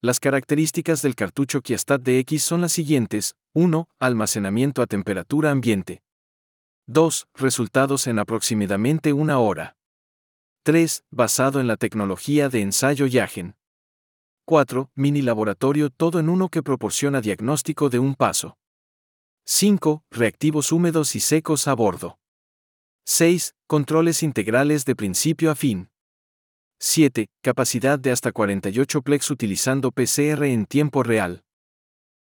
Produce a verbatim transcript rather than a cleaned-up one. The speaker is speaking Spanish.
Las características del cartucho Qiastat D X son las siguientes: uno. Almacenamiento a temperatura ambiente. dos. Resultados en aproximadamente una hora. tres. Basado en la tecnología de ensayo Yagen. cuatro. Mini laboratorio todo en uno que proporciona diagnóstico de un paso. cinco. Reactivos húmedos y secos a bordo. seis. Controles integrales de principio a fin. siete. Capacidad de hasta cuarenta y ocho plex utilizando P C R en tiempo real.